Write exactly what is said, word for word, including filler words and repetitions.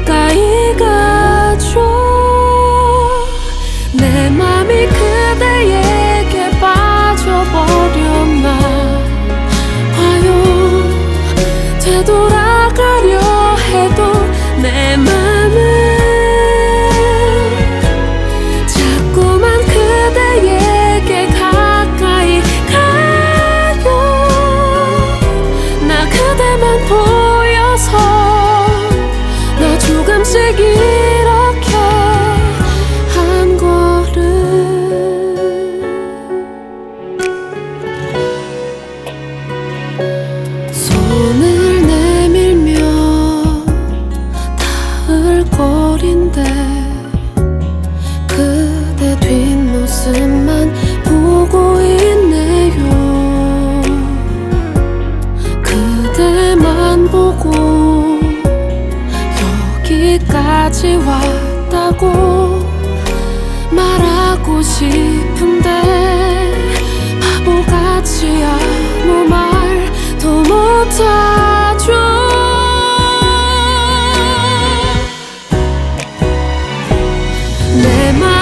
가까이 가줘. 내 맘이 그대에게 빠져버렸나 봐요. 되돌아가려 해도 내 맘은 자꾸만 그대에게 가까이 가요. 나 그대만 보여서 나 조금씩 이렇게 한 걸음 손을 내밀며 닿을 거리인데 그대 뒷모습만 보고 있네요. 그대만 보고 여기까지 왔다고 말하고 싶은데 바보같이 아무 말도 못하죠. 내 맘